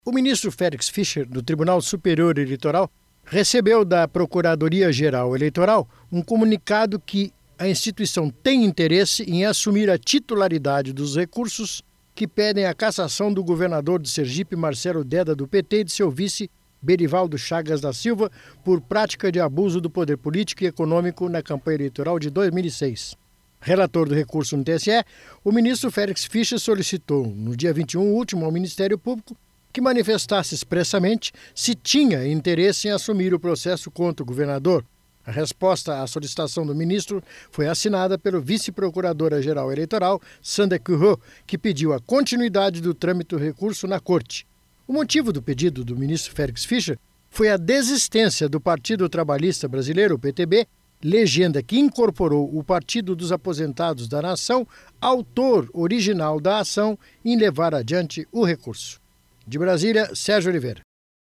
O ministro Félix Fischer, do Tribunal Superior Eleitoral, recebeu da Procuradoria-Geral Eleitoral um comunicado que a instituição tem interesse em assumir a titularidade dos recursos que pedem a cassação do governador de Sergipe, Marcelo Deda, do PT, e de seu vice, Berivaldo Chagas da Silva, por prática de abuso do poder político e econômico na campanha eleitoral de 2006. Relator do recurso no TSE, o ministro Félix Fischer solicitou, no dia 21 último, ao Ministério Público que manifestasse expressamente se tinha interesse em assumir o processo contra o governador. A resposta à solicitação do ministro foi assinada pelo vice-procuradora-geral eleitoral, Sandra Curro, que pediu a continuidade do trâmite do recurso na Corte. O motivo do pedido do ministro Félix Fischer foi a desistência do Partido Trabalhista Brasileiro, o PTB, legenda que incorporou o Partido dos Aposentados da Nação, autor original da ação, em levar adiante o recurso. De Brasília, Sérgio Oliveira.